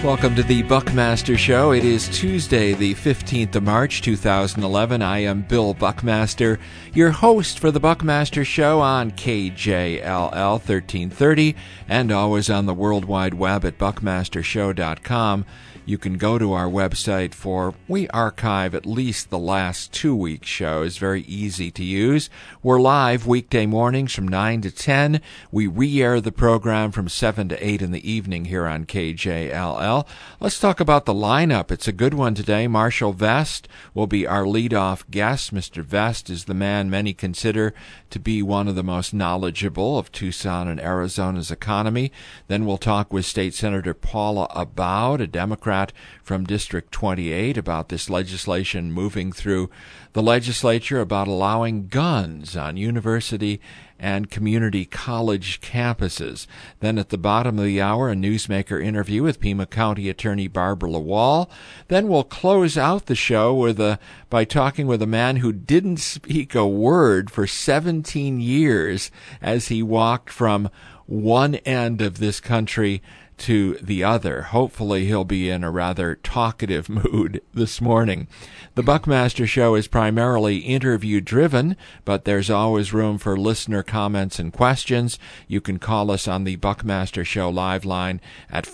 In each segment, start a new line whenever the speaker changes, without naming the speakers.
Welcome to the Buckmaster Show. It is Tuesday, the 15th of March, 2011. I am Bill Buckmaster, your host for the Buckmaster Show on KJLL 1330 and always on the World Wide Web at buckmastershow.com. You can go to our website we archive at least the last 2 weeks' shows. Very easy to use. We're live weekday mornings from 9 to 10. We re-air the program from 7 to 8 in the evening here on KJLL. Let's talk about the lineup. It's a good one today. Marshall Vest will be our lead-off guest. Mr. Vest is the man many consider to be one of the most knowledgeable of Tucson and Arizona's economy. Then we'll talk with State Senator Paula Abowd, a Democrat from District 28, about this legislation moving through the legislature about allowing guns on university and community college campuses. Then at the bottom of the hour, a newsmaker interview with Pima County Attorney Barbara Lawal. Then we'll close out the show by talking with a man who didn't speak a word for 17 years as he walked from one end of this country to the other. Hopefully he'll be in a rather talkative mood this morning. The Buckmaster Show is primarily interview-driven, but there's always room for listener comments and questions. You can call us on the Buckmaster Show live line at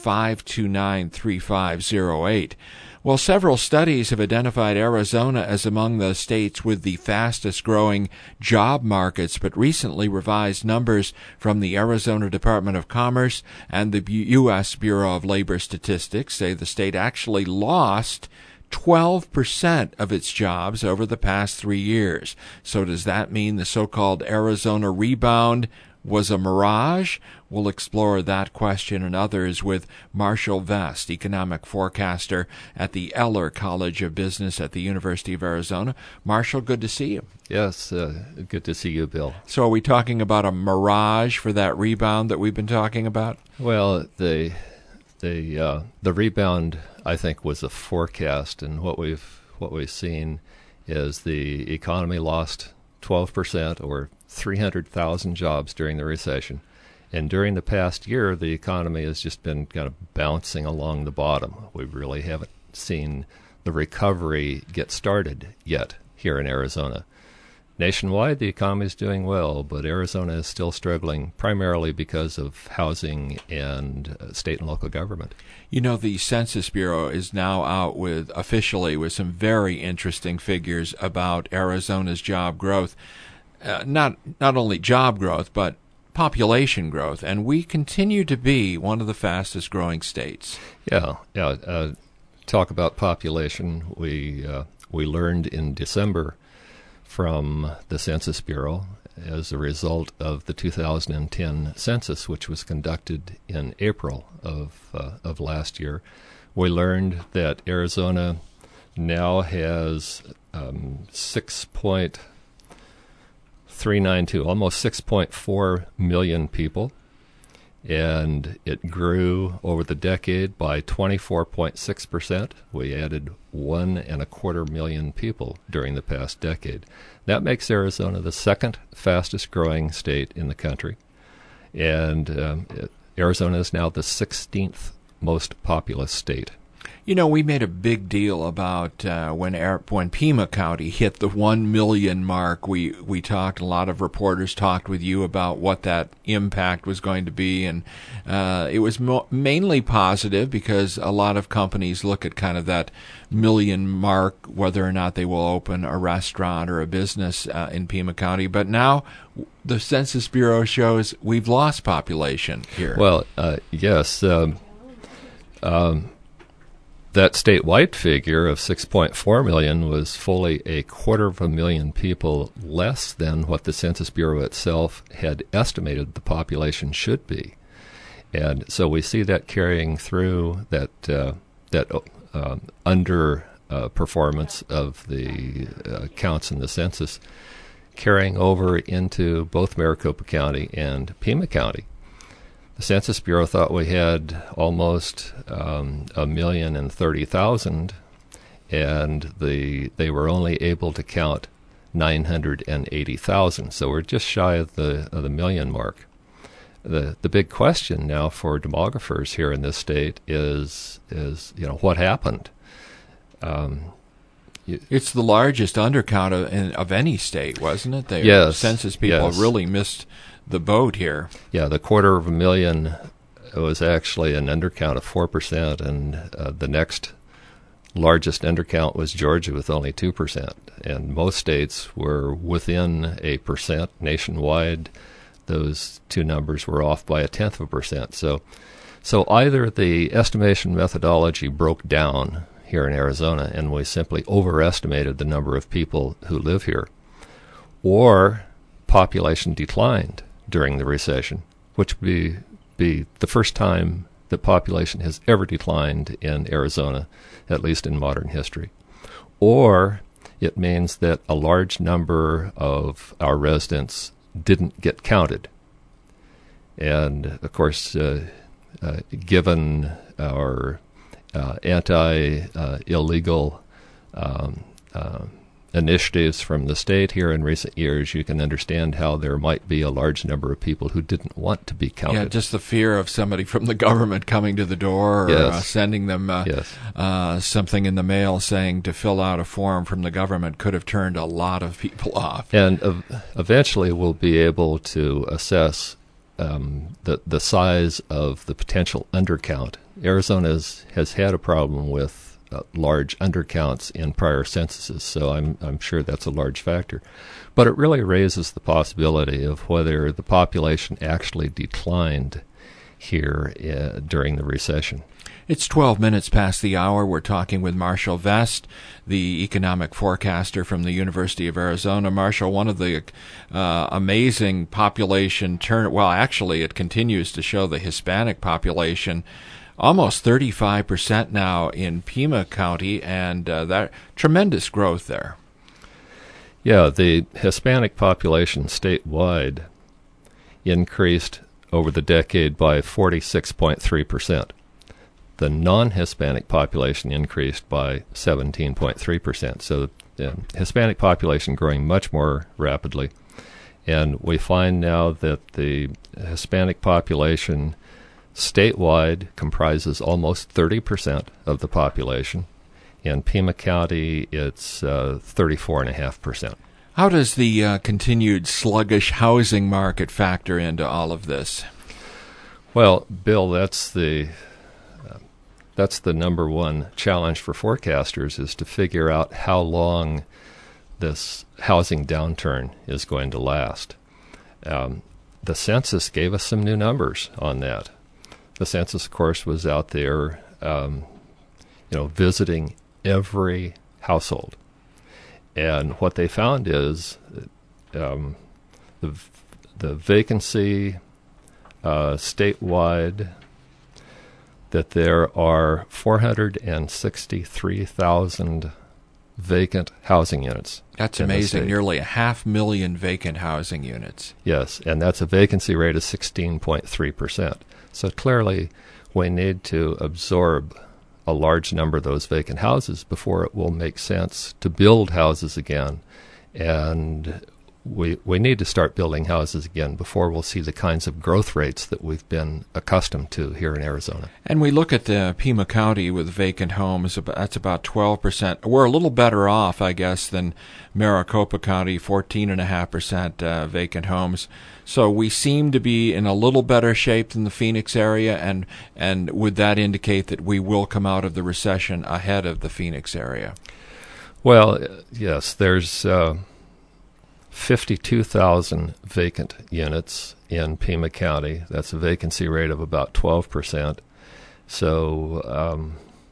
529-3508. Well, several studies have identified Arizona as among the states with the fastest-growing job markets, but recently revised numbers from the Arizona Department of Commerce and the U.S. Bureau of Labor Statistics say the state actually lost 12% of its jobs over the past 3 years. So does that mean the so-called Arizona rebound was a mirage? We'll explore that question and others with Marshall Vest, economic forecaster at the Eller College of Business at the University of Arizona. Marshall, good to see you.
Yes, good to see you, Bill.
So are we talking about a mirage for that rebound that we've been talking about?
Well, the rebound, I think, was a forecast, and what we've seen is the economy lost 12%, or 300,000 jobs during the recession. And during the past year, the economy has just been kind of bouncing along the bottom. We really haven't seen the recovery get started yet here in Arizona. Nationwide, the economy is doing well, but Arizona is still struggling primarily because of housing and state and local government.
You know, the Census Bureau is now out officially with some very interesting figures about Arizona's job growth. Not only job growth, but population growth, and we continue to be one of the fastest growing states.
Yeah. Talk about population. We learned in December from the Census Bureau as a result of the 2010 census, which was conducted in April of last year. We learned that Arizona now has 6.392, almost 6.4 million people, and it grew over the decade by 24.6%. We added 1.25 million people during the past decade. That makes Arizona the second fastest growing state in the country, and Arizona is now the 16th most populous state.
You know, we made a big deal about when Pima County hit the 1 million mark. We talked, a lot of reporters talked with you about what that impact was going to be, and it was mainly positive because a lot of companies look at kind of that million mark, whether or not they will open a restaurant or a business in Pima County. But now the Census Bureau shows we've lost population here.
Well, yes. That statewide figure of 6.4 million was fully 250,000 people less than what the Census Bureau itself had estimated the population should be. And so we see that carrying through that performance of the counts in the census, carrying over into both Maricopa County and Pima County. The Census Bureau thought we had almost 1,030,000, and they were only able to count 980,000. So we're just shy of the million mark. the big question now for demographers here in this state is what happened.
It's the largest undercount of any state, wasn't it? The
Yes.
census people
Yes.
really missed the boat here.
Yeah, the 250,000 was actually an undercount of 4%, and the next largest undercount was Georgia with only 2%. And most states were within a percent nationwide. Those two numbers were off by 0.1%. So either the estimation methodology broke down here in Arizona and we simply overestimated the number of people who live here, or population declined during the recession, which would be the first time that population has ever declined in Arizona, at least in modern history. Or it means that a large number of our residents didn't get counted. And, of course, given our anti-illegal initiatives from the state here in recent years, you can understand how there might be a large number of people who didn't want to be counted.
Yeah, just the fear of somebody from the government coming to the door or
Yes.
sending them something in the mail saying to fill out a form from the government could have turned a lot of people off.
And eventually we'll be able to assess the size of the potential undercount. Arizona has had a problem with large undercounts in prior censuses, so I'm sure that's a large factor. But it really raises the possibility of whether the population actually declined here during the recession.
It's 12 minutes past the hour. We're talking with Marshall Vest, the economic forecaster from the University of Arizona. Marshall, one of the amazing population actually it continues to show the Hispanic population, almost 35% now in Pima County, and that tremendous growth there.
Yeah, the Hispanic population statewide increased over the decade by 46.3%. The non-Hispanic population increased by 17.3%. So the Hispanic population growing much more rapidly. And we find now that the Hispanic population statewide comprises almost 30% of the population. In Pima County, it's 34.5%.
How does the continued sluggish housing market factor into all of this?
Well, Bill, that's the number one challenge for forecasters, is to figure out how long this housing downturn is going to last. The census gave us some new numbers on that. The census, of course, was out there, visiting every household, and what they found is the vacancy statewide, that there are 463,000 vacant housing units.
That's amazing. Nearly 500,000 vacant housing units.
Yes, and that's a vacancy rate of 16.3%. So clearly we need to absorb a large number of those vacant houses before it will make sense to build houses again. And we need to start building houses again before we'll see the kinds of growth rates that we've been accustomed to here in Arizona.
And we look at Pima County with vacant homes, that's about 12%. We're a little better off, I guess, than Maricopa County, 14.5% vacant homes. So we seem to be in a little better shape than the Phoenix area, and would that indicate that we will come out of the recession ahead of the Phoenix area?
Well, yes, there's 52,000 vacant units in Pima County. That's a vacancy rate of about 12%. So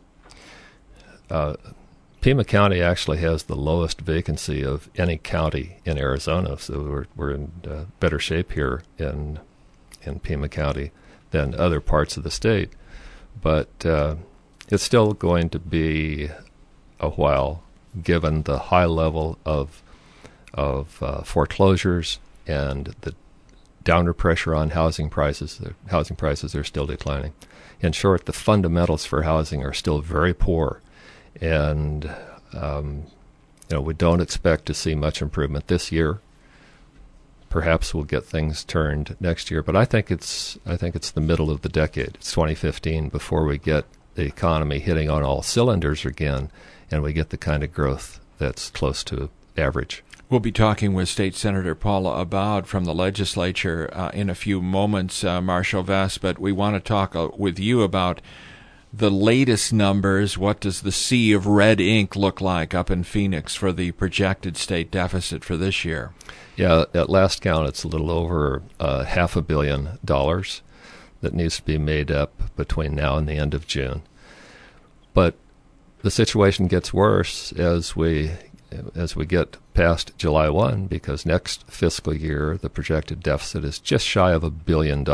Pima County actually has the lowest vacancy of any county in Arizona, so we're in better shape here in Pima County than other parts of the state. But it's still going to be a while, given the high level of foreclosures and the downward pressure on housing prices. The housing prices are still declining. In short, the fundamentals for housing are still very poor, and we don't expect to see much improvement this year. perhaps we'll get things turned next year. But I think it's the middle of the decade. It's 2015 before we get the economy hitting on all cylinders again, and we get the kind of growth that's close to average.
We'll be talking with State Senator Paula Abboud from the legislature in a few moments, Marshall Vest, but we want to talk with you about the latest numbers. What does the sea of red ink look like up in Phoenix for the projected state deficit for this year?
Yeah, at last count, it's a little over $500 million that needs to be made up between now and the end of June. But the situation gets worse as we get past July 1, because next fiscal year the projected deficit is just shy of $1 billion.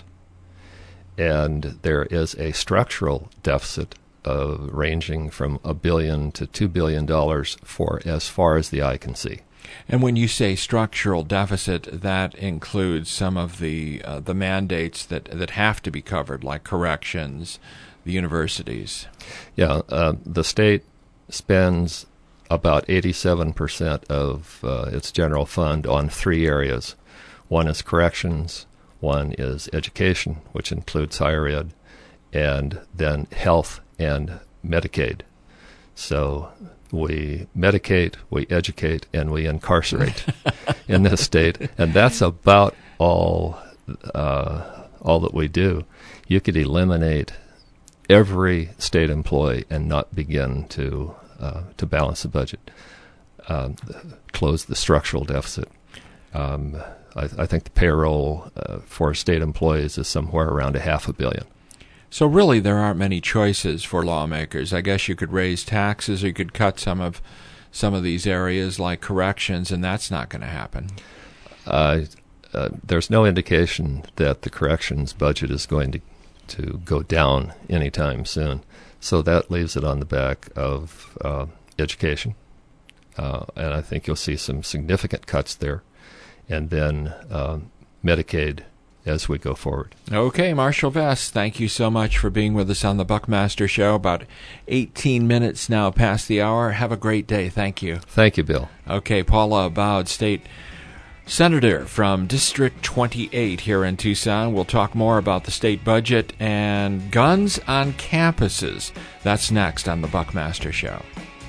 And there is a structural deficit ranging from $1 billion to $2 billion for as far as the eye can see.
And when you say structural deficit, that includes some of the mandates that have to be covered, like corrections, the universities.
Yeah, the state spends about 87% of its general fund on three areas. One is corrections, one is education, which includes higher ed, and then health and Medicaid. So we medicate, we educate, and we incarcerate in this state, and that's about all that we do. You could eliminate every state employee and not begin to balance the budget, close the structural deficit. I think the payroll for state employees is somewhere around $500 million.
So really there aren't many choices for lawmakers. I guess you could raise taxes, or you could cut some of these areas like corrections, and that's not going to happen.
There's no indication that the corrections budget is going to go down anytime soon. So that leaves it on the back of education. And I think you'll see some significant cuts there. And then Medicaid as we go forward.
Okay, Marshall Vest, thank you so much for being with us on the Buckmaster Show. About 18 minutes now past the hour. Have a great day. Thank you.
Thank you, Bill.
Okay, Paula Abboud, State Senator from District 28 here in Tucson. We'll talk more about the state budget and guns on campuses. That's next on the Buckmaster Show.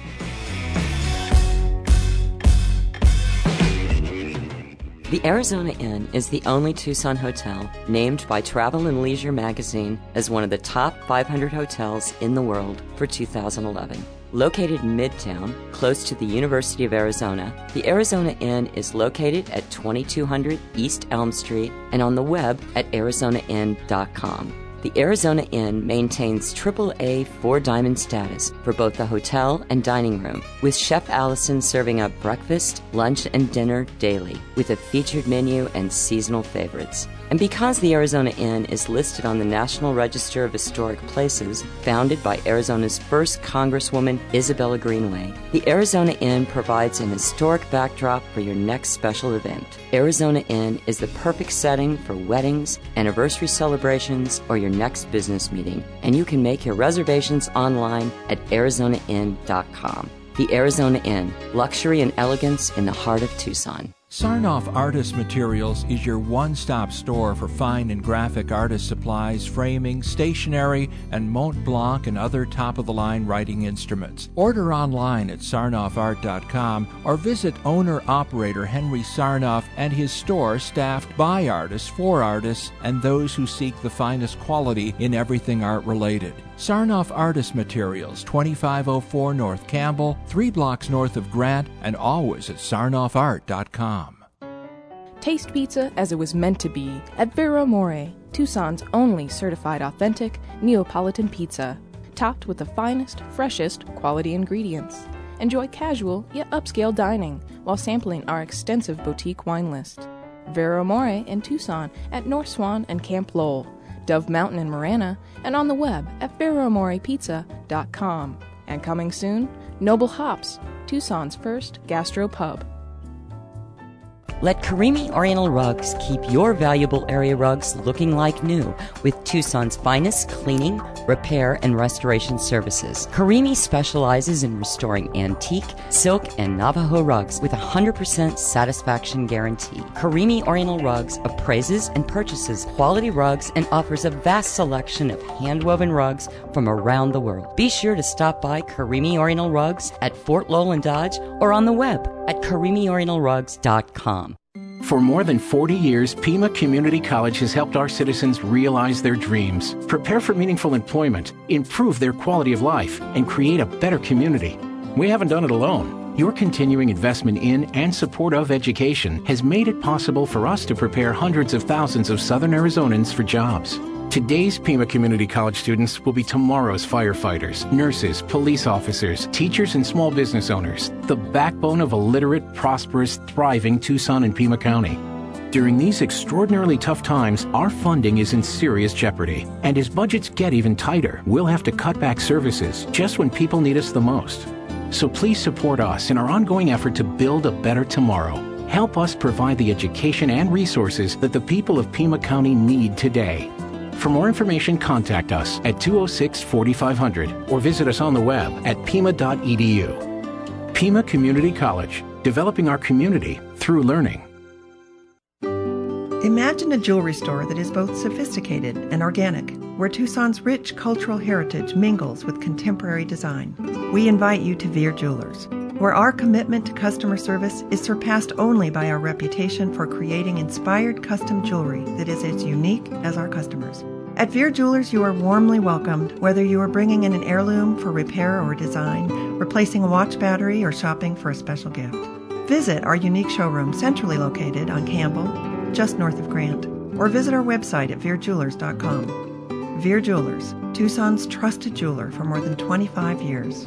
The Arizona Inn is the only Tucson hotel named by Travel + Leisure magazine as one of the top 500 hotels in the world for 2011. Located in Midtown, close to the University of Arizona, the Arizona Inn is located at 2200 East Elm Street and on the web at arizonainn.com. The Arizona Inn maintains AAA 4-diamond status for both the hotel and dining room, with Chef Allison serving up breakfast, lunch, and dinner daily, with a featured menu and seasonal favorites. And because the Arizona Inn is listed on the National Register of Historic Places, founded by Arizona's first Congresswoman Isabella Greenway, the Arizona Inn provides an historic backdrop for your next special event. Arizona Inn is the perfect setting for weddings, anniversary celebrations, or your next business meeting, and you can make your reservations online at arizonainn.com. The Arizona Inn, luxury and elegance in the heart of Tucson.
Sarnoff Artist Materials is your one-stop store for fine and graphic artist supplies, framing, stationery, and Mont Blanc and other top-of-the-line writing instruments. Order online at sarnoffart.com or visit owner-operator Henry Sarnoff and his store staffed by artists, for artists, and those who seek the finest quality in everything art-related. Sarnoff Artist Materials, 2504 North Campbell, 3 blocks north of Grant, and always at sarnoffart.com.
Taste pizza as it was meant to be at Vero More, Tucson's only certified authentic Neapolitan pizza, topped with the finest, freshest quality ingredients. Enjoy casual yet upscale dining while sampling our extensive boutique wine list. Vero More in Tucson at North Swan and Camp Lowell, Dove Mountain in Marana, and on the web at veromorepizza.com. And coming soon, Noble Hops, Tucson's first gastro pub.
Let Karimi Oriental Rugs keep your valuable area rugs looking like new with Tucson's finest cleaning, repair, and restoration services. Karimi specializes in restoring antique, silk, and Navajo rugs with a 100% satisfaction guarantee. Karimi Oriental Rugs appraises and purchases quality rugs and offers a vast selection of hand-woven rugs from around the world. Be sure to stop by Karimi Oriental Rugs at Fort Lowell and Dodge or on the web at KarimiOrientalRugs.com.
For more than 40 years, Pima Community College has helped our citizens realize their dreams, prepare for meaningful employment, improve their quality of life, and create a better community. We haven't done it alone. Your continuing investment in and support of education has made it possible for us to prepare hundreds of thousands of Southern Arizonans for jobs. Today's Pima Community College students will be tomorrow's firefighters, nurses, police officers, teachers, and small business owners, the backbone of a literate, prosperous, thriving Tucson and Pima County. During these extraordinarily tough times, our funding is in serious jeopardy. And as budgets get even tighter, we'll have to cut back services just when people need us the most. So please support us in our ongoing effort to build a better tomorrow. Help us provide the education and resources that the people of Pima County need today. For more information, contact us at 206-4500 or visit us on the web at pima.edu. Pima Community College, developing our community through learning.
Imagine a jewelry store that is both sophisticated and organic, where Tucson's rich cultural heritage mingles with contemporary design. We invite you to Veer Jewelers, where our commitment to customer service is surpassed only by our reputation for creating inspired custom jewelry that is as unique as our customers. At Veer Jewelers, you are warmly welcomed, whether you are bringing in an heirloom for repair or design, replacing a watch battery, or shopping for a special gift. Visit our unique showroom centrally located on Campbell, just north of Grant, or visit our website at veerjewelers.com. Veer Jewelers, Tucson's trusted jeweler for more than 25 years.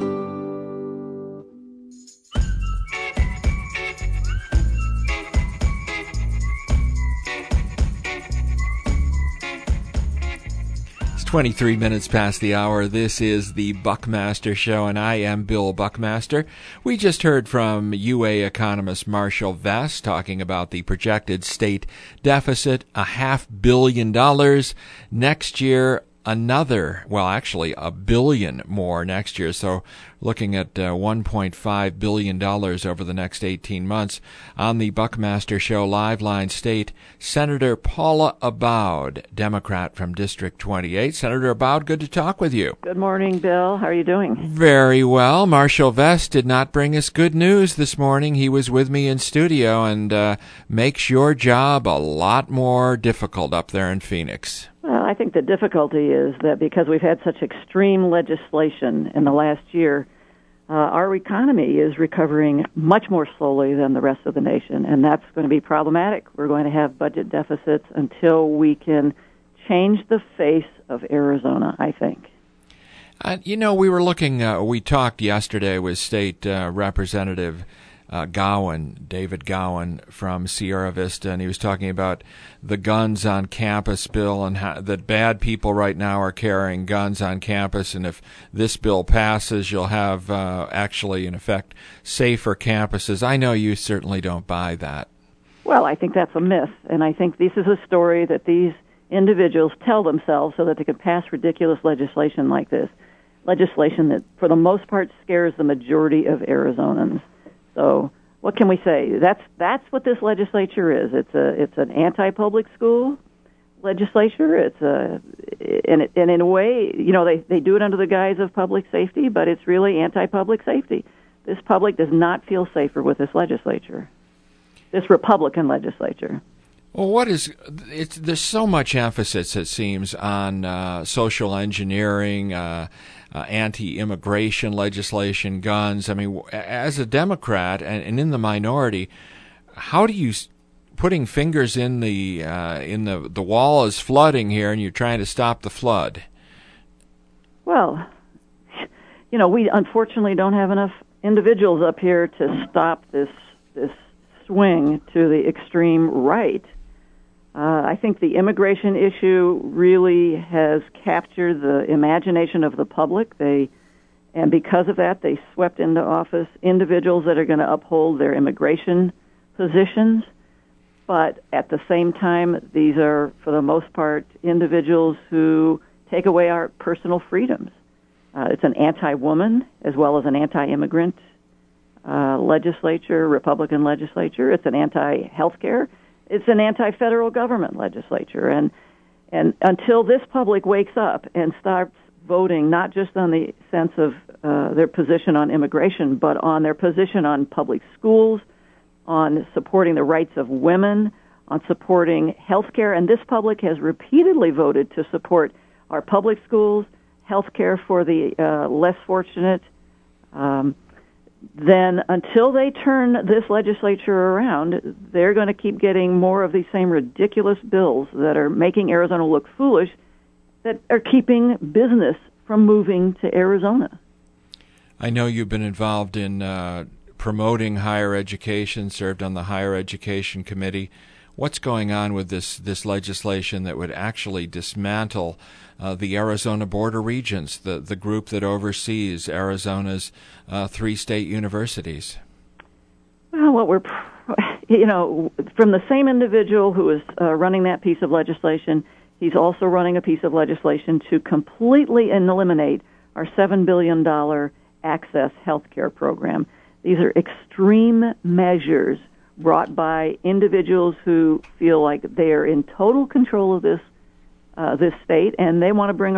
It's 23 minutes past the hour. This is the Buckmaster Show, and I am Bill Buckmaster. We just heard from UA economist Marshall Vest talking about the projected state deficit, $500 million next year. Another, well, actually $1 billion more next year. So looking at $1.5 billion over the next 18 months. On the Buckmaster Show live line state, Senator Paula Abowd, Democrat from District 28. Senator Abowd, good to talk with you.
Good morning, Bill. How are you doing?
Very well. Marshall Vest did not bring us good news this morning. He was with me in studio and makes your job a lot more difficult up there in Phoenix.
Well, I think the difficulty is that because we've had such extreme legislation in the last year, our economy is recovering much more slowly than the rest of the nation, and that's going to be problematic. We're going to have budget deficits until we can change the face of Arizona, I think.
We were looking, we talked yesterday with State Representative David Gowan from Sierra Vista, and he was talking about the guns on campus bill and how that bad people right now are carrying guns on campus, and if this bill passes, you'll have actually, in effect, safer campuses. I know you certainly don't buy that.
Well, I think that's a myth, and I think this is a story that these individuals tell themselves so that they can pass ridiculous legislation like this, legislation that, for the most part, scares the majority of Arizonans. So what can we say? That's what this legislature is. It's an anti-public school legislature. And in a way, they do it under the guise of public safety, but it's really anti-public safety. This public does not feel safer with this legislature, this Republican legislature.
Well, there's so much emphasis, it seems, on social engineering, anti-immigration legislation, guns. I mean, as a Democrat and in the minority, how do you, putting fingers in the wall is flooding here, and you're trying to stop the flood? Well,
we unfortunately don't have enough individuals up here to stop this swing to the extreme right. I think the immigration issue really has captured the imagination of the public. And because of that, they swept into office individuals that are going to uphold their immigration positions. But at the same time, these are, for the most part, individuals who take away our personal freedoms. It's an anti-woman as well as an anti-immigrant legislature, Republican legislature. It's an anti-healthcare. It's an anti-federal government legislature. And until this public wakes up and starts voting not just on the sense of their position on immigration, but on their position on public schools, on supporting the rights of women, on supporting health care, and this public has repeatedly voted to support our public schools, health care for the less fortunate, then until they turn this legislature around, they're going to keep getting more of these same ridiculous bills that are making Arizona look foolish, that are keeping business from moving to Arizona.
I know you've been involved in promoting higher education, served on the Higher Education Committee. What's going on with this legislation that would actually dismantle the Arizona Board of Regents, the group that oversees Arizona's 3 state universities?
Well, from the same individual who is running that piece of legislation, he's also running a piece of legislation to completely eliminate our $7 billion Access health care program. These are extreme measures brought by individuals who feel like they are in total control of this state, and they want to bring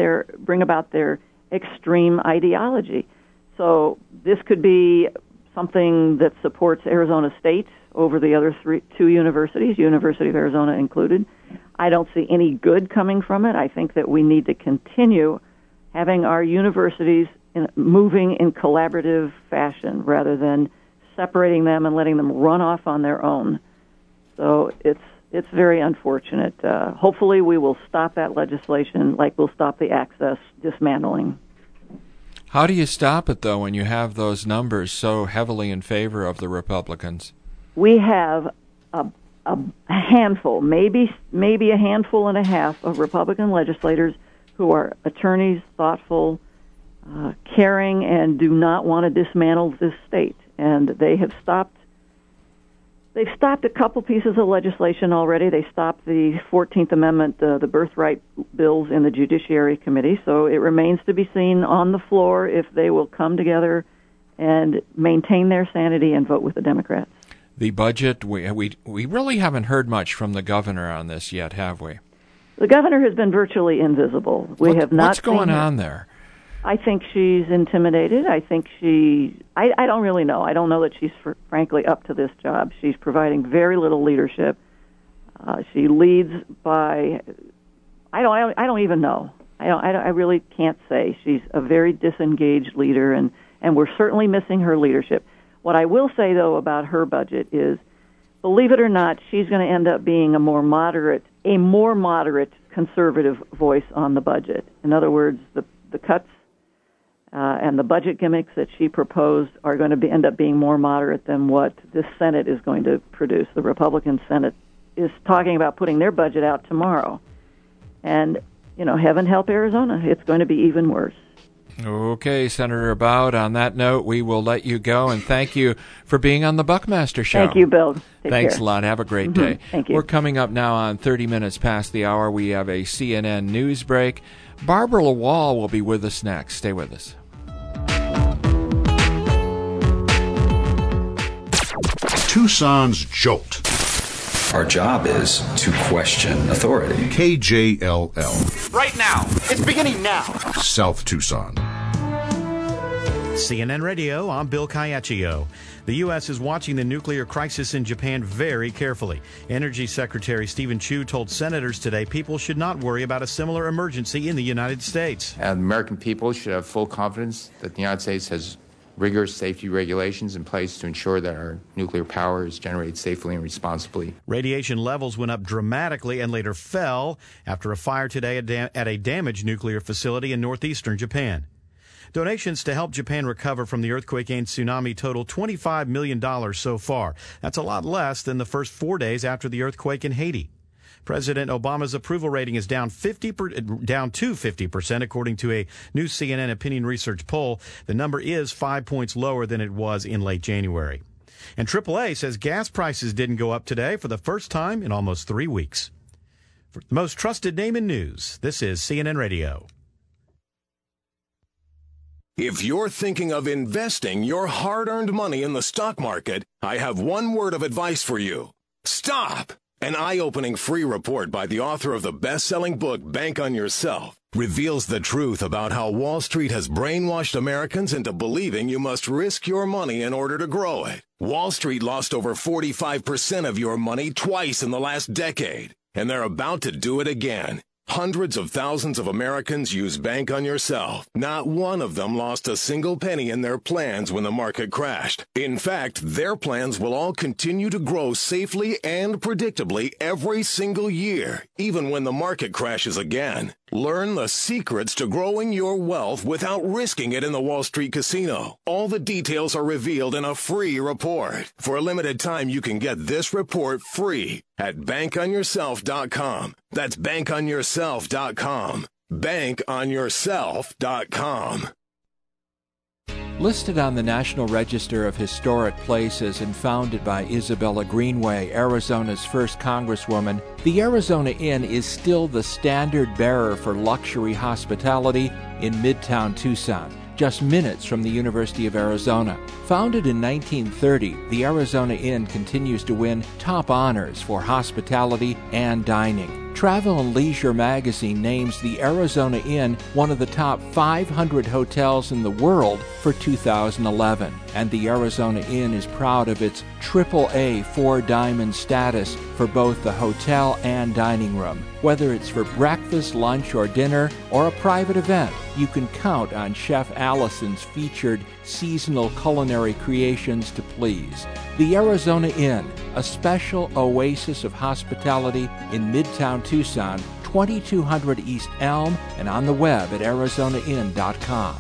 about their extreme ideology. So this could be something that supports Arizona State over the other 2 universities, University of Arizona included. I don't see any good coming from it. I think that we need to continue having our universities moving in collaborative fashion rather than separating them and letting them run off on their own. So it's very unfortunate. Hopefully we will stop that legislation like we'll stop the Access dismantling.
How do you stop it, though, when you have those numbers so heavily in favor of the Republicans?
We have a handful, maybe a handful and a half of Republican legislators who are attorneys, thoughtful, caring, and do not want to dismantle this state. And they have stopped. They've stopped a couple pieces of legislation already. They stopped the 14th Amendment, the birthright bills in the Judiciary Committee. So it remains to be seen on the floor if they will come together and maintain their sanity and vote with the Democrats.
The budget, we really haven't heard much from the governor on this yet, have we?
The governor has been virtually invisible.
What's going on there?
I think she's intimidated. I think I don't really know. I don't know that she's frankly up to this job. She's providing very little leadership. She leads by, I don't even know. I really can't say. She's a very disengaged leader, and we're certainly missing her leadership. What I will say, though, about her budget is, believe it or not, she's going to end up being a more moderate conservative voice on the budget. In other words, the cuts and the budget gimmicks that she proposed are going to end up being more moderate than what this Senate is going to produce. The Republican Senate is talking about putting their budget out tomorrow. And, heaven help Arizona, it's going to be even worse.
Okay, Senator Abboud, on that note, we will let you go, and thank you for being on the Buckmaster Show.
Thank you, Bill.
Thanks
care.
a lot. Have a great day.
Thank you.
We're coming up now on 30 minutes past the hour. We have a CNN news break. Barbara LaWall will be with us next. Stay with us.
Tucson's Jolt.
Our job is to question authority.
KJLL.
Right now. It's beginning now.
South Tucson.
CNN Radio, I'm Bill Caiaccio. The U.S. is watching the nuclear crisis in Japan very carefully. Energy Secretary Stephen Chu told senators today people should not worry about a similar emergency in the United States.
And American people should have full confidence that the United States has rigorous safety regulations in place to ensure that our nuclear power is generated safely and responsibly.
Radiation levels went up dramatically and later fell after a fire today at a damaged nuclear facility in northeastern Japan. Donations to help Japan recover from the earthquake and tsunami total $25 million so far. That's a lot less than the first 4 days after the earthquake in Haiti. President Obama's approval rating is down to 50%, according to a new CNN opinion research poll. The number is 5 points lower than it was in late January. And AAA says gas prices didn't go up today for the first time in almost 3 weeks. For the most trusted name in news, this is CNN Radio.
If you're thinking of investing your hard-earned money in the stock market, I have one word of advice for you. Stop! An eye-opening free report by the author of the best-selling book, Bank on Yourself, reveals the truth about how Wall Street has brainwashed Americans into believing you must risk your money in order to grow it. Wall Street lost over 45% of your money twice in the last decade, and they're about to do it again. Hundreds of thousands of Americans use Bank on Yourself. Not one of them lost a single penny in their plans when the market crashed. In fact, their plans will all continue to grow safely and predictably every single year, even when the market crashes again. Learn the secrets to growing your wealth without risking it in the Wall Street casino. All the details are revealed in a free report. For a limited time, you can get this report free at bankonyourself.com. That's bankonyourself.com. bankonyourself.com.
Listed on the National Register of Historic Places and founded by Isabella Greenway, Arizona's first congresswoman, the Arizona Inn is still the standard bearer for luxury hospitality in Midtown Tucson, just minutes from the University of Arizona. Founded in 1930, the Arizona Inn continues to win top honors for hospitality and dining. Travel and Leisure magazine names the Arizona Inn one of the top 500 hotels in the world for 2011. And the Arizona Inn is proud of its AAA 4-diamond status for both the hotel and dining room. Whether it's for breakfast, lunch, or dinner, or a private event, you can count on Chef Allison's featured seasonal culinary creations to please. The Arizona Inn, a special oasis of hospitality in Midtown Tucson, 2200 East Elm, and on the web at arizonainn.com.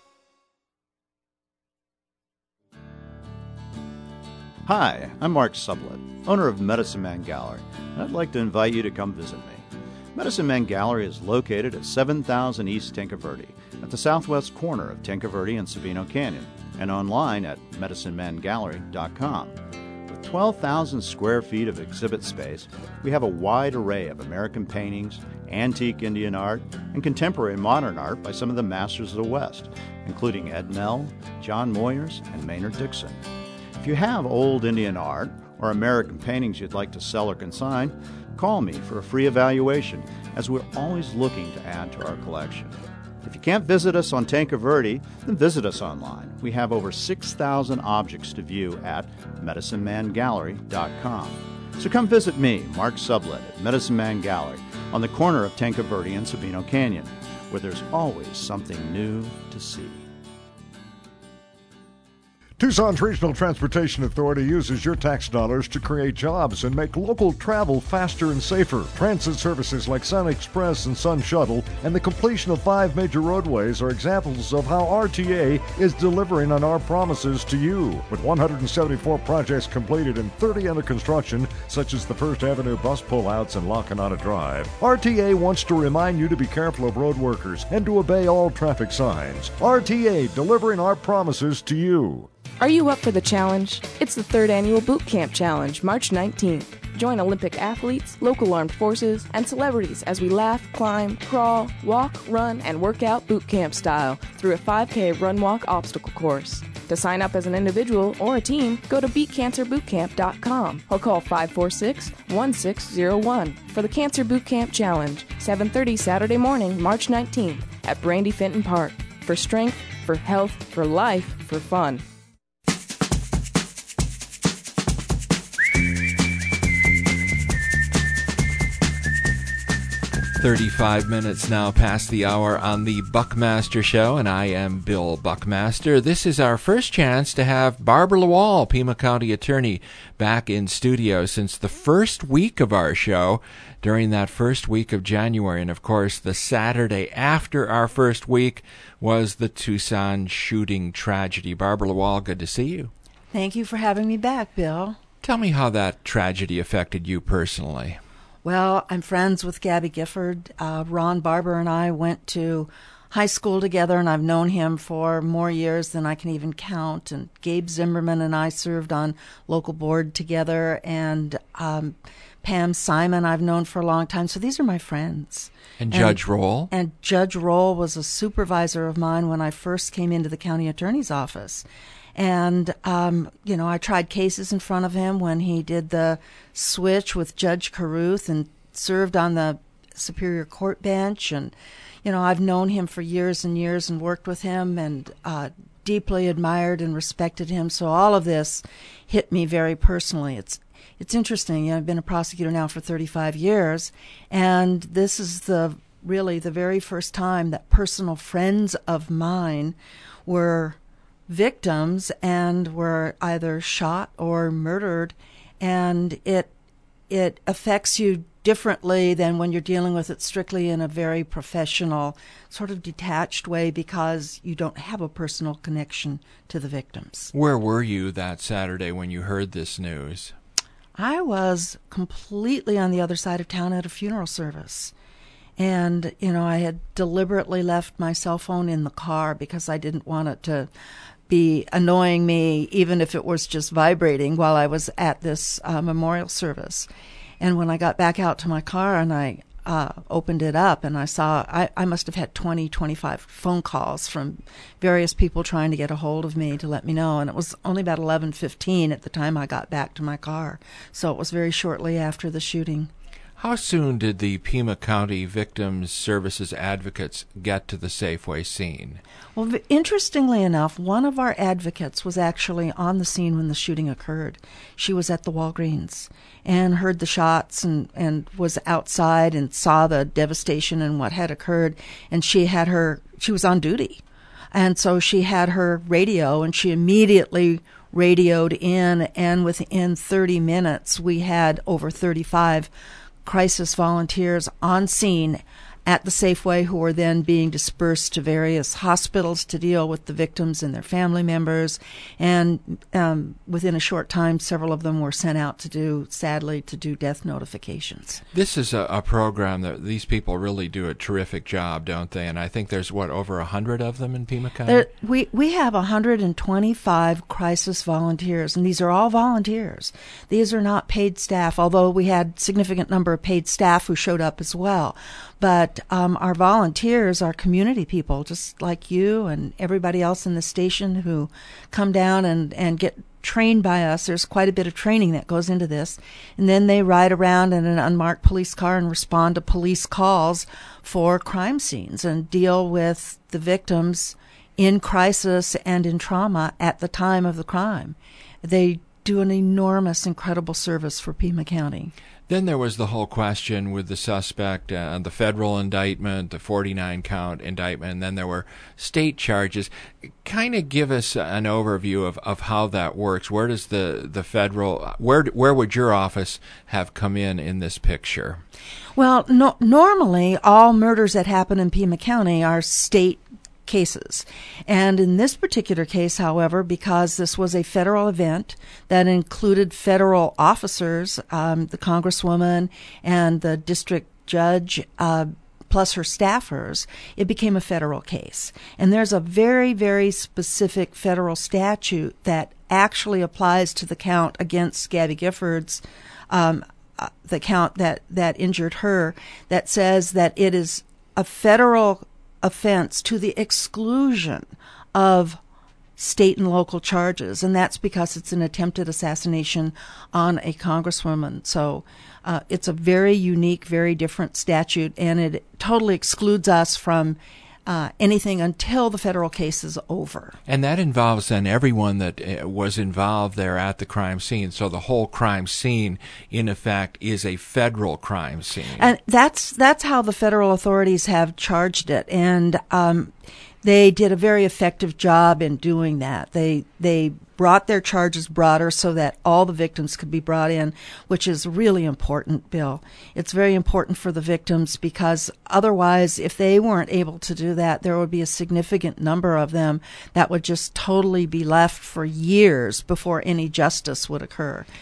Hi, I'm Mark Sublett, owner of Medicine Man Gallery, and I'd like to invite you to come visit me. Medicine Man Gallery is located at 7000 East Tinka Verde, at the southwest corner of Tinka Verde and Sabino Canyon, and online at medicinemangallery.com. With 12,000 square feet of exhibit space, we have a wide array of American paintings, antique Indian art, and contemporary modern art by some of the masters of the West, including Ed Mell, John Moyers, and Maynard Dixon. If you have old Indian art or American paintings you'd like to sell or consign, call me for a free evaluation, as we're always looking to add to our collection. If you can't visit us on Tinka Verde, then visit us online. We have over 6,000 objects to view at medicinemangallery.com. So come visit me, Mark Sublett, at Medicine Man Gallery on the corner of Tinka Verde and Sabino Canyon, where there's always something new to see.
Tucson's Regional Transportation Authority uses your tax dollars to create jobs and make local travel faster and safer. Transit services like Sun Express and Sun Shuttle and the completion of 5 major roadways are examples of how RTA is delivering on our promises to you. With 174 projects completed and 30 under construction, such as the First Avenue bus pullouts and La Canada Drive, RTA wants to remind you to be careful of road workers and to obey all traffic signs. RTA, delivering our promises to you.
Are you up for the challenge? It's the 3rd Annual Boot Camp Challenge, March 19th. Join Olympic athletes, local armed forces, and celebrities as we laugh, climb, crawl, walk, run, and work out boot camp style through a 5K run-walk obstacle course. To sign up as an individual or a team, go to beatcancerbootcamp.com or call 546-1601 for the Cancer Boot Camp Challenge, 7:30 Saturday morning, March 19th at Brandy Fenton Park. For strength, for health, for life, for fun.
35 minutes now past the hour on the Buckmaster Show, and I am Bill Buckmaster. This is our first chance to have Barbara Lawal, Pima County Attorney, back in studio since the first week of our show, during that first week of January. And, of course, the Saturday after our first week was the Tucson shooting tragedy. Barbara Lawal, good to see you.
Thank you for having me back, Bill.
Tell me how that tragedy affected you personally.
Well, I'm friends with Gabby Gifford. Ron Barber and I went to high school together, and I've known him for more years than I can even count. And Gabe Zimmerman and I served on local board together, and Pam Simon I've known for a long time. So these are my friends.
And Judge Roll?
And Judge Roll was a supervisor of mine when I first came into the county attorney's office. And, I tried cases in front of him when he did the switch with Judge Caruth and served on the Superior Court bench. And, I've known him for years and years and worked with him and deeply admired and respected him. So all of this hit me very personally. It's interesting. I've been a prosecutor now for 35 years, and this is really the very first time that personal friends of mine were victims and were either shot or murdered, and it affects you differently than when you're dealing with it strictly in a very professional, sort of detached way, because you don't have a personal connection to the victims.
Where were you that Saturday when you heard this news?
I was completely on the other side of town at a funeral service. And, I had deliberately left my cell phone in the car because I didn't want it to be annoying me, even if it was just vibrating while I was at this memorial service. And when I got back out to my car and I opened it up, and I saw I must have had 20, 25 phone calls from various people trying to get a hold of me to let me know. And it was only about 11:15 at the time I got back to my car. So it was very shortly after the shooting.
How soon did the Pima County Victims Services advocates get to the Safeway scene?
Well, interestingly enough, one of our advocates was actually on the scene when the shooting occurred. She was at the Walgreens and heard the shots and was outside and saw the devastation and what had occurred. And she was on duty. And so she had her radio, and she immediately radioed in, and within 30 minutes we had over 35 crisis volunteers on scene at the Safeway, who were then being dispersed to various hospitals to deal with the victims and their family members. And within a short time, several of them were sent out to do death notifications.
This is a program that these people really do a terrific job, don't they? And I think there's, over 100 of them in Pima County?
We have 125 crisis volunteers, and these are all volunteers. These are not paid staff, although we had a significant number of paid staff who showed up as well. But our volunteers are community people, just like you and everybody else in the station, who come down and get trained by us. There's quite a bit of training that goes into this. And then they ride around in an unmarked police car and respond to police calls for crime scenes and deal with the victims in crisis and in trauma at the time of the crime. They do an enormous, incredible service for Pima County.
Then there was the whole question with the suspect and the federal indictment, the 49-count indictment, and then there were state charges. Kind of give us an overview of how that works. Where does the federal, where would your office have come in this picture?
Well, normally all murders that happen in Pima County are state cases. And in this particular case, however, because this was a federal event that included federal officers, the congresswoman and the district judge, plus her staffers, it became a federal case. And there's a very, very specific federal statute that actually applies to the count against Gabby Giffords, the count that injured her, that says that it is a federal offense to the exclusion of state and local charges, and that's because it's an attempted assassination on a congresswoman. So it's a very unique, very different statute, and it totally excludes us from anything until the federal case is over.
And that involves then everyone that was involved there at the crime scene. So the whole crime scene, in effect, is a federal crime scene.
And that's how the federal authorities have charged it. And they did a very effective job in doing that. They brought their charges broader so that all the victims could be brought in, which is really important, Bill. It's very important for the victims, because otherwise, if they weren't able to do that, there would be a significant number of them that would just totally be left for years before any justice would occur.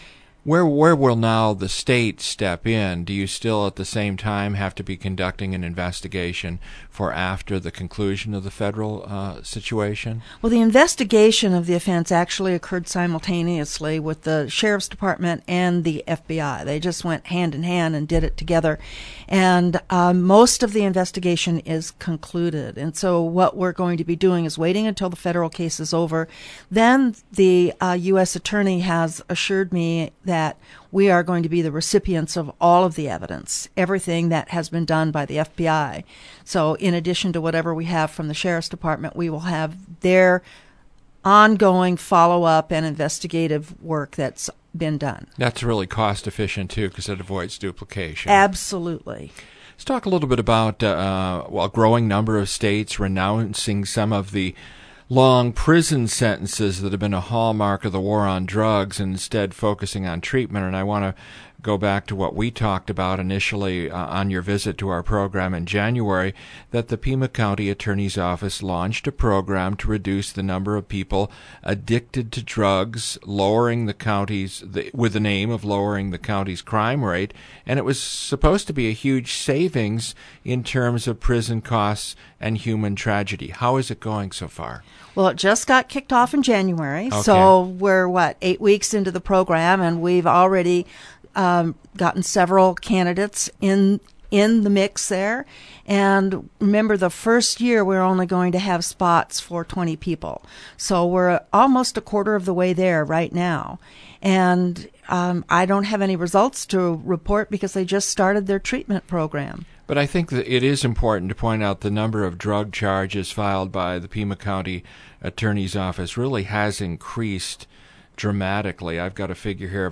Where will now the state step in? Do you still at the same time have to be conducting an investigation for after the conclusion of the federal situation?
Well, the investigation of the offense actually occurred simultaneously with the Sheriff's Department and the FBI. They just went hand in hand and did it together. And most of the investigation is concluded. And so what we're going to be doing is waiting until the federal case is over. Then the U.S. Attorney has assured me that we are going to be the recipients of all of the evidence, everything that has been done by the FBI. So in addition to whatever we have from the Sheriff's Department, we will have their ongoing follow-up and investigative work that's been done.
That's really cost efficient, too, because it avoids duplication.
Absolutely.
Let's talk a little bit about a growing number of states renouncing some of the long prison sentences that have been a hallmark of the war on drugs and instead focusing on treatment. And I want to go back to what we talked about initially on your visit to our program in January, that the Pima County Attorney's Office launched a program to reduce the number of people addicted to drugs, lowering the county's, with the aim of lowering the county's crime rate. And it was supposed to be a huge savings in terms of prison costs and human tragedy. How is it going so far?
Well, it just got kicked off in January,
Okay.
So we're, 8 weeks into the program, and we've already gotten several candidates in the mix there. And remember, the first year we're only going to have spots for 20 people. So we're almost a quarter of the way there right now. And I don't have any results to report because they just started their treatment program.
But I think that it is important to point out the number of drug charges filed by the Pima County Attorney's Office really has increased dramatically. I've got a figure here of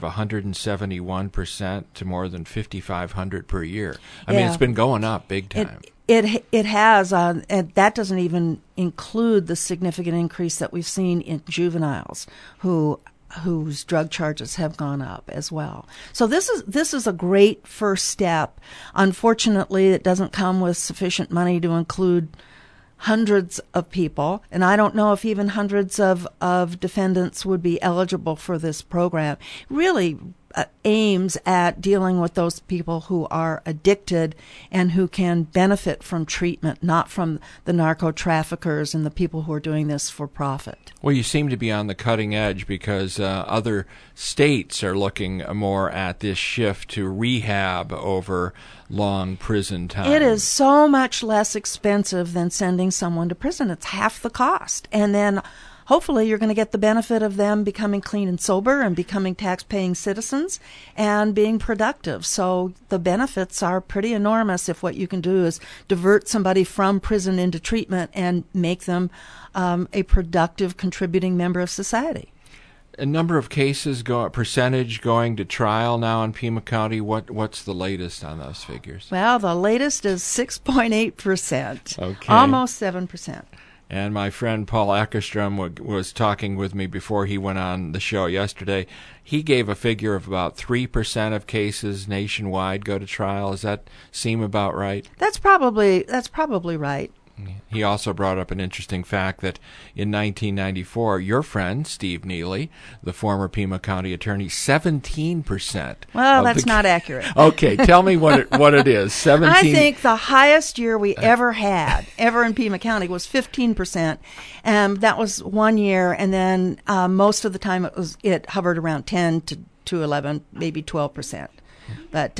171% to more than 5,500 per year. I mean, it's been going up big time.
It has, and that doesn't even include the significant increase that we've seen in juveniles whose drug charges have gone up as well. So this is a great first step. Unfortunately, it doesn't come with sufficient money to include hundreds of people, and I don't know if even hundreds of defendants would be eligible for this program. Really aims at dealing with those people who are addicted and who can benefit from treatment, not from the narco traffickers and the people who are doing this for profit.
Well, you seem to be on the cutting edge because other states are looking more at this shift to rehab over long prison time.
It is so much less expensive than sending someone to prison. It's half the cost. And then hopefully you're going to get the benefit of them becoming clean and sober and becoming tax-paying citizens and being productive. So the benefits are pretty enormous if what you can do is divert somebody from prison into treatment and make them a productive, contributing member of society.
A number of cases, percentage going to trial now in Pima County. What's the latest on those figures?
Well, the latest is 6.8%,
Okay.
Almost 7%.
And my friend Paul Eckerstrom was talking with me before he went on the show yesterday. He gave a figure of about 3% of cases nationwide go to trial. Does that seem about right?
That's probably right.
He also brought up an interesting fact that in 1994, your friend, Steve Neely, the former Pima County attorney, 17%.
Well, that's not accurate.
Okay, tell me what it is. 17.
I think the highest year we ever had, ever in Pima County, was 15%. That was 1 year, and then most of the time it hovered around 10 to 11, maybe 12%. But,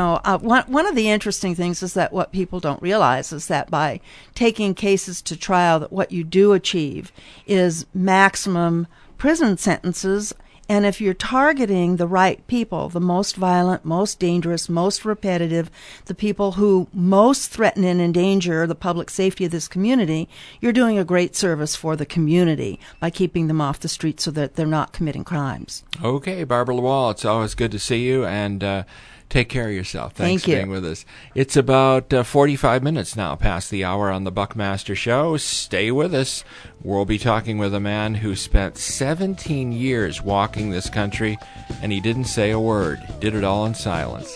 one of the interesting things is that what people don't realize is that by taking cases to trial, that what you do achieve is maximum prison sentences. And if you're targeting the right people, the most violent, most dangerous, most repetitive, the people who most threaten and endanger the public safety of this community, you're doing a great service for the community by keeping them off the street so that they're not committing crimes.
Okay, Barbara Lawal, it's always good to see you, and take care of yourself. Thanks for being with us. It's about 45 minutes now past the hour on the Buckmaster Show. Stay with us. We'll be talking with a man who spent 17 years walking this country, and he didn't say a word. Did it all in silence.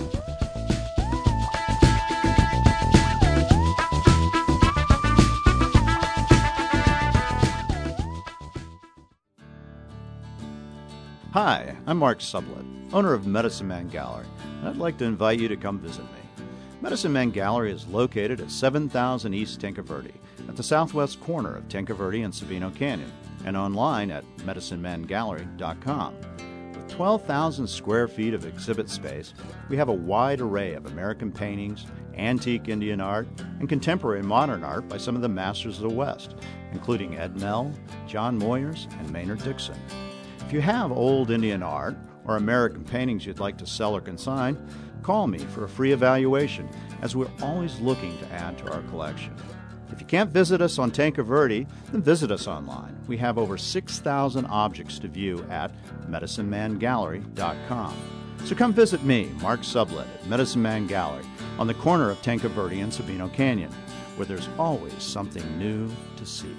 Hi, I'm Mark Sublett, owner of Medicine Man Gallery, and I'd like to invite you to come visit me. Medicine Man Gallery is located at 7000 East Tinka Verde, at the southwest corner of Tinka Verde and Sabino Canyon, and online at medicinemangallery.com. With 12,000 square feet of exhibit space, we have a wide array of American paintings, antique Indian art, and contemporary modern art by some of the masters of the West, including Ed Nell, John Moyers, and Maynard Dixon. If you have old Indian art or American paintings you'd like to sell or consign, call me for a free evaluation, as we're always looking to add to our collection. If you can't visit us on Tinka Verde, then visit us online. We have over 6,000 objects to view at medicinemangallery.com. So come visit me, Mark Sublett, at Medicine Man Gallery on the corner of Tinka Verde and Sabino Canyon, where there's always something new to see.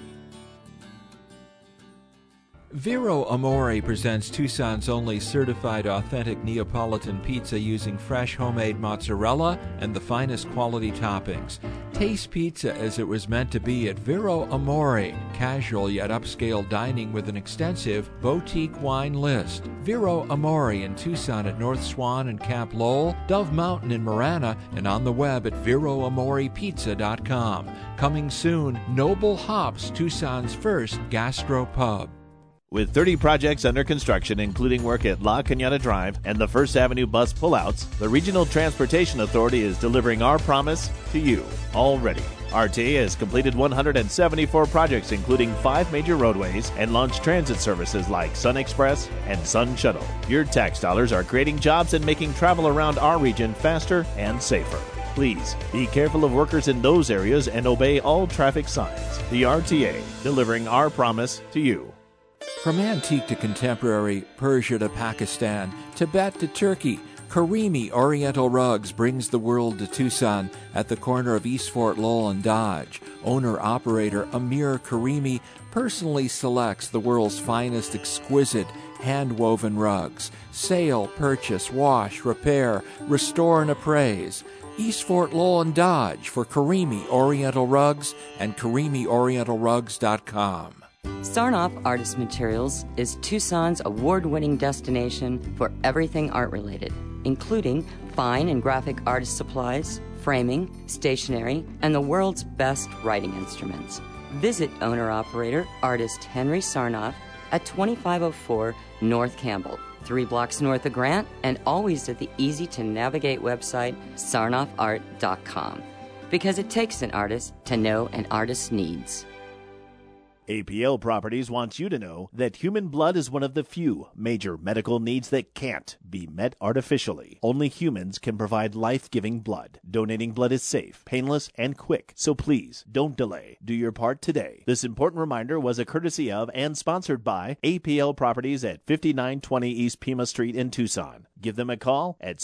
Vero Amore presents Tucson's only certified authentic Neapolitan pizza using fresh homemade mozzarella and the finest quality toppings. Taste pizza as it was meant to be at Vero Amore, casual yet upscale dining with an extensive boutique wine list. Vero Amore in Tucson at North Swan and Camp Lowell, Dove Mountain in Marana, and on the web at VeroAmorePizza.com. Coming soon, Noble Hops, Tucson's first gastro pub.
With 30 projects under construction, including work at La Cañada Drive and the First Avenue bus pullouts, the Regional Transportation Authority is delivering our promise to you already. RTA has completed 174 projects, including 5 major roadways, and launched transit services like Sun Express and Sun Shuttle. Your tax dollars are creating jobs and making travel around our region faster and safer. Please be careful of workers in those areas and obey all traffic signs. The RTA, delivering our promise to you.
From antique to contemporary, Persia to Pakistan, Tibet to Turkey, Karimi Oriental Rugs brings the world to Tucson at the corner of East Fort Lowell and Dodge. Owner-operator Amir Karimi personally selects the world's finest exquisite hand-woven rugs. Sale, purchase, wash, repair, restore, and appraise. East Fort Lowell and Dodge for Karimi Oriental Rugs and KarimiOrientalRugs.com.
Sarnoff Artist Materials is Tucson's award-winning destination for everything art-related, including fine and graphic artist supplies, framing, stationery, and the world's best writing instruments. Visit owner-operator artist Henry Sarnoff at 2504 North Campbell, 3 blocks north of Grant, and always at the easy-to-navigate website sarnoffart.com, because it takes an artist to know an artist's needs.
APL Properties wants you to know that human blood is one of the few major medical needs that can't be met artificially. Only humans can provide life-giving blood. Donating blood is safe, painless, and quick, so please don't delay. Do your part today. This important reminder was a courtesy of and sponsored by APL Properties at 5920 East Pima Street in Tucson. Give them a call at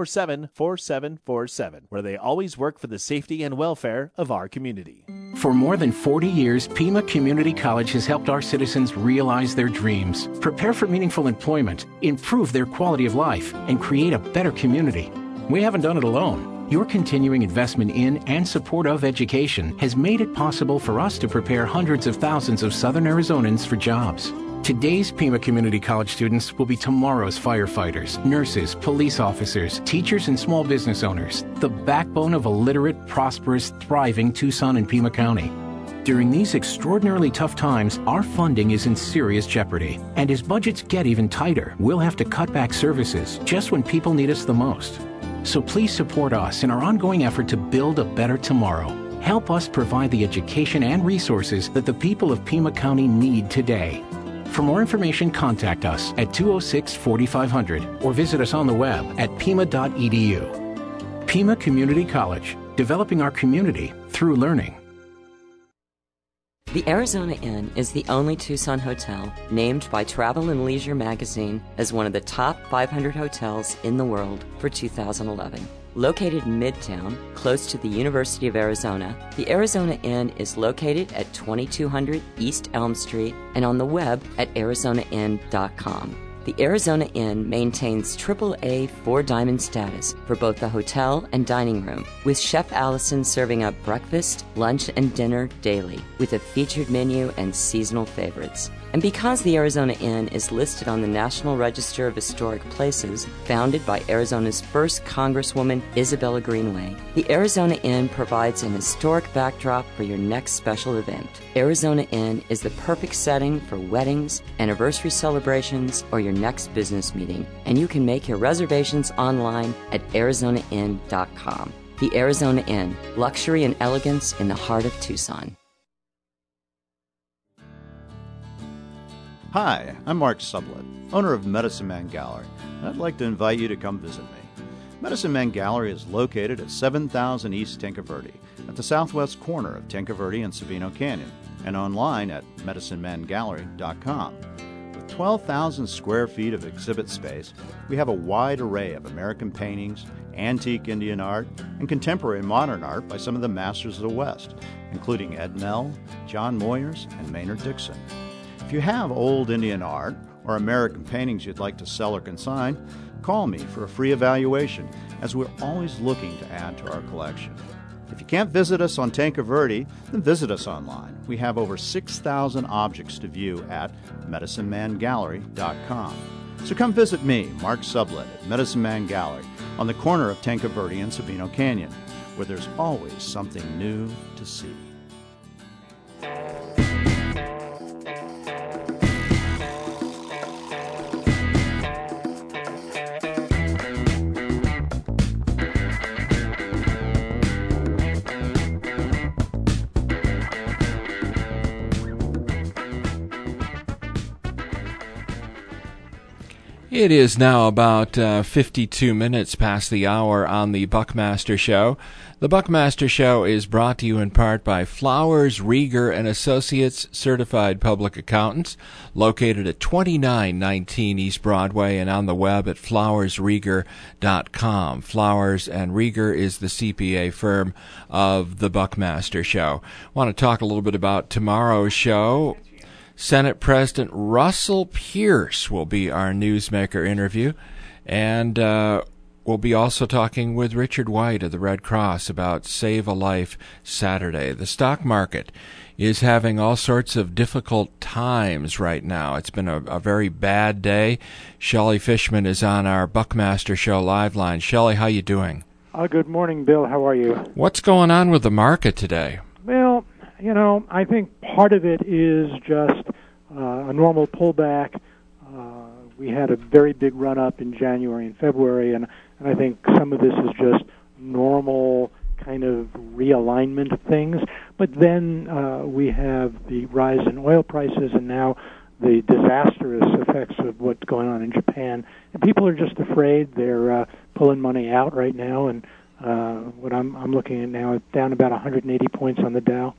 747-4747, where they always work for the safety and welfare of our community.
For more than 40 years, Pima Community College has helped our citizens realize their dreams, prepare for meaningful employment, improve their quality of life, and create a better community. We haven't done it alone. Your continuing investment in and support of education has made it possible for us to prepare hundreds of thousands of Southern Arizonans for jobs. Today's Pima Community College students will be tomorrow's firefighters, nurses, police officers, teachers, and small business owners, the backbone of a literate, prosperous, thriving Tucson and Pima County. During these extraordinarily tough times, our funding is in serious jeopardy. And as budgets get even tighter, we'll have to cut back services just when people need us the most. So please support us in our ongoing effort to build a better tomorrow. Help us provide the education and resources that the people of Pima County need today. For more information, contact us at 206-4500 or visit us on the web at pima.edu. Pima Community College, developing our community through learning.
The Arizona Inn is the only Tucson hotel named by Travel and Leisure magazine as one of the top 500 hotels in the world for 2011. Located in Midtown, close to the University of Arizona, the Arizona Inn is located at 2200 East Elm Street and on the web at arizonainn.com. The Arizona Inn maintains AAA 4-diamond status for both the hotel and dining room, with Chef Allison serving up breakfast, lunch, and dinner daily, with a featured menu and seasonal favorites. And because the Arizona Inn is listed on the National Register of Historic Places, founded by Arizona's first Congresswoman, Isabella Greenway, the Arizona Inn provides an historic backdrop for your next special event. Arizona Inn is the perfect setting for weddings, anniversary celebrations, or your next business meeting, and you can make your reservations online at arizonainn.com. The Arizona Inn, luxury and elegance in the heart of Tucson.
Hi, I'm Mark Sublett, owner of Medicine Man Gallery, and I'd like to invite you to come visit me. Medicine Man Gallery is located at 7000 East Tinca Verde, at the southwest corner of Tinca Verde and Sabino Canyon, and online at medicinemangallery.com. With 12,000 square feet of exhibit space, we have a wide array of American paintings, antique Indian art, and contemporary modern art by some of the masters of the West, including Ed Nell, John Moyers, and Maynard Dixon. If you have old Indian art or American paintings you'd like to sell or consign, call me for a free evaluation, as we're always looking to add to our collection. If you can't visit us on Tinca Verde, then visit us online. We have over 6,000 objects to view at medicinemangallery.com. So come visit me, Mark Sublett, at Medicine Man Gallery on the corner of Tinca Verde and Sabino Canyon, where there's always something new to see.
It is now about 52 minutes past the hour on the Buckmaster Show. The Buckmaster Show is brought to you in part by Flowers, Rieger & Associates, Certified Public Accountants, located at 2919 East Broadway and on the web at flowersrieger.com. Flowers and Rieger is the CPA firm of the Buckmaster Show. I want to talk a little bit about tomorrow's show. Senate President Russell Pierce will be our newsmaker interview, and we'll be also talking with Richard White of the Red Cross about Save a Life Saturday. The stock market is having all sorts of difficult times right now. It's been a very bad day. Shelley Fishman is on our Buckmaster Show live line. Shelley, how you doing?
Good morning, Bill. How are you?
What's going on with the market today?
Well, you know, I think part of it is just a normal pullback. We had a very big run-up in January and February, and I think some of this is just normal kind of realignment of things. But then we have the rise in oil prices and now the disastrous effects of what's going on in Japan. And people are just afraid. They're pulling money out right now, and what I'm looking at now, it's down about 180 points on the Dow.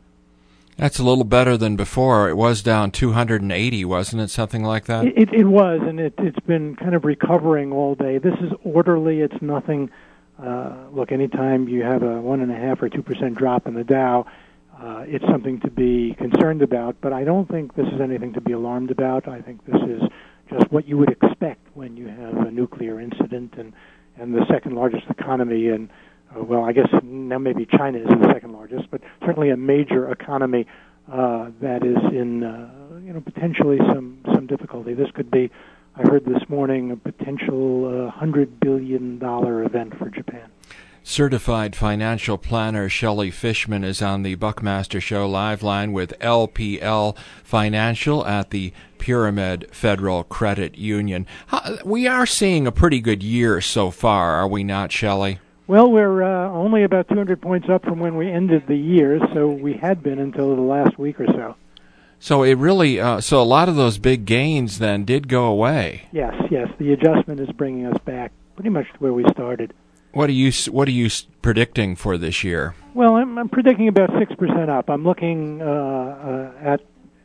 That's a little better than before. It was down 280, wasn't it? Something like that?
It was, and it's been kind of recovering all day. This is orderly. It's nothing. Look, anytime you have a 1.5% or 2% drop in the Dow, it's something to be concerned about. But I don't think this is anything to be alarmed about. I think this is just what you would expect when you have a nuclear incident and the second largest economy and well, I guess now maybe China is the second largest, but certainly a major economy that is in, potentially some difficulty. This could be, I heard this morning, a potential $100 billion event for Japan.
Certified financial planner Shelley Fishman is on the Buckmaster Show live line with LPL Financial at the Pyramid Federal Credit Union. We are seeing a pretty good year so far, are we not, Shelley?
Well, we're only about 200 points up from when we ended the year, so we had been until the last week or so.
So it really, so a lot of those big gains then did go away.
Yes. The adjustment is bringing us back pretty much to where we started.
What are you predicting for this year?
Well, I'm predicting about 6% up. I'm looking at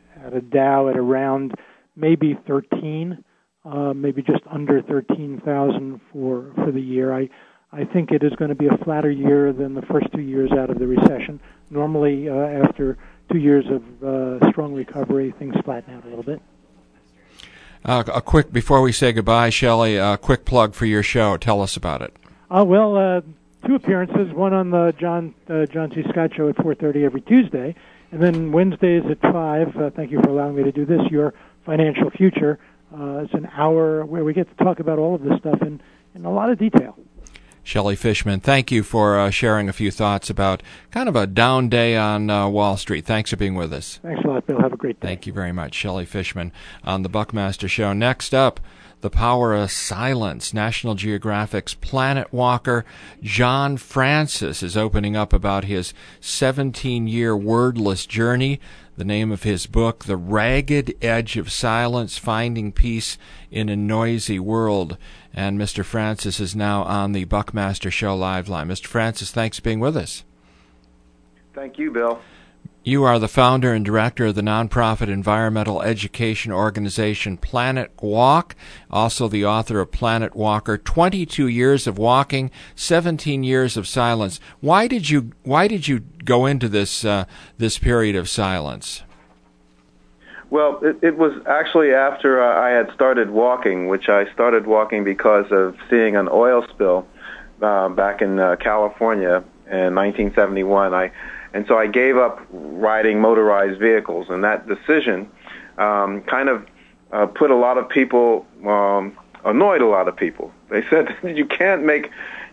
a Dow at around maybe 13, maybe just under 13,000 for the year. I think it is going to be a flatter year than the first 2 years out of the recession. Normally, after 2 years of strong recovery, things flatten out a little bit.
Before we say goodbye, Shelley, a quick plug for your show. Tell us about it.
Two appearances, one on the John C. Scott Show at 4:30 every Tuesday, and then Wednesdays at 5. Thank you for allowing me to do this, Your Financial Future. It's an hour where we get to talk about all of this stuff in a lot of detail.
Shelley Fishman, thank you for sharing a few thoughts about kind of a down day on Wall Street. Thanks for being with us.
Thanks a lot, Bill. Have a great day.
Thank you very much. Shelley Fishman on the Buckmaster Show. Next up, The Power of Silence. National Geographic's Planet Walker John Francis is opening up about his 17-year wordless journey. The name of his book, The Ragged Edge of Silence, Finding Peace in a Noisy World. And Mr. Francis is now on the Buckmaster Show live line. Mr. Francis, thanks for being with us.
Thank you, Bill.
You are the founder and director of the nonprofit environmental education organization Planet Walk, also the author of Planet Walker, 22 years of walking, 17 years of silence. Why did you go into this period of silence?
Well, it was actually after I had started walking, which I started walking because of seeing an oil spill back in California in 1971. And so I gave up riding motorized vehicles, and that decision kind of put a lot of people, annoyed a lot of people. They said you can't make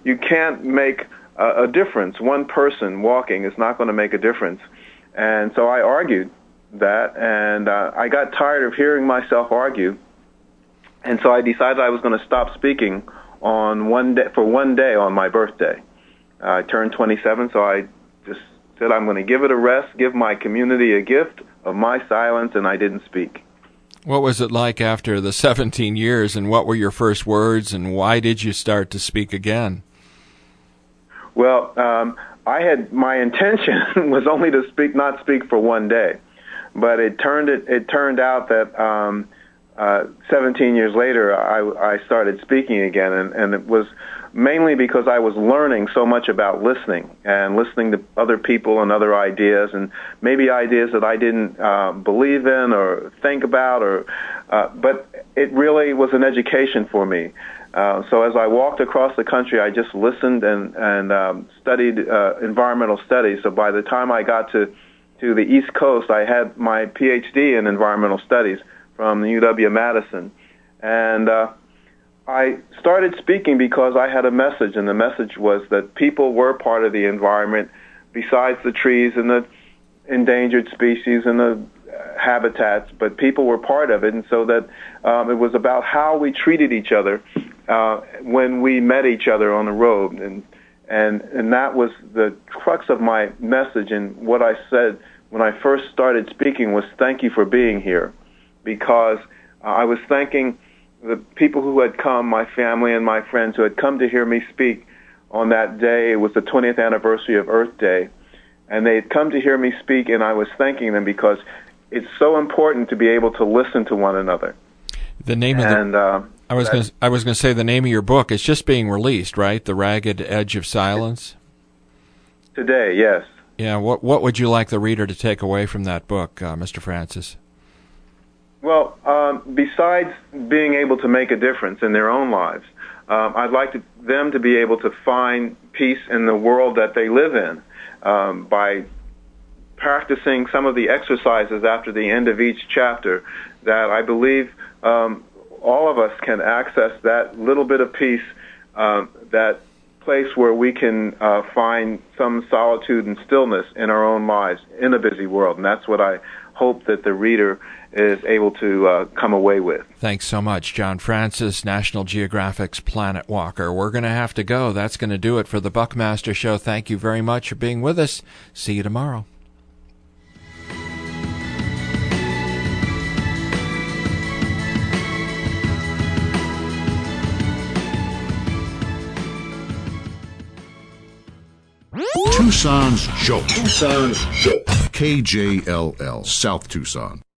a difference. One person walking is not going to make a difference. And so I argued that, and I got tired of hearing myself argue, and so I decided I was going to stop speaking on one day on my birthday. I turned 27, so I just said I'm going to give it a rest, give my community a gift of my silence, and I didn't speak.
What was it like after the 17 years, and what were your first words, and why did you start to speak again?
Well, my intention was only to not speak for one day, but it turned out that 17 years later I started speaking again, and it was mainly because I was learning so much about listening to other people and other ideas, and maybe ideas that I didn't believe in or think about, but it really was an education for me. So as I walked across the country, I just listened and studied environmental studies. So by the time I got to the East Coast, I had my PhD in environmental studies from the UW-Madison, and I started speaking because I had a message, and the message was that people were part of the environment besides the trees and the endangered species and the habitats, but people were part of it, and so that it was about how we treated each other when we met each other on the road, and that was the crux of my message. And what I said when I first started speaking was, thank you for being here, because I was thanking the people who had come, my family and my friends who had come to hear me speak on that day. It was the 20th anniversary of Earth Day, and they had come to hear me speak, and I was thanking them because it's so important to be able to listen to one another.
The name of I was going to say the name of your book is just being released, right? The Ragged Edge of Silence.
Today, yes.
Yeah. What would you like the reader to take away from that book, Mr. Francis?
Well, besides being able to make a difference in their own lives, I'd like them to be able to find peace in the world that they live in by practicing some of the exercises after the end of each chapter that I believe all of us can access that little bit of peace, that place where we can find some solitude and stillness in our own lives in a busy world. And that's what I hope that the reader is able to come away with.
Thanks so much, John Francis, National Geographic's Planet Walker. We're going to have to go. That's going to do it for the Buckmaster Show. Thank you very much for being with us. See you tomorrow.
Tucson's Jolt. KJLL, South Tucson.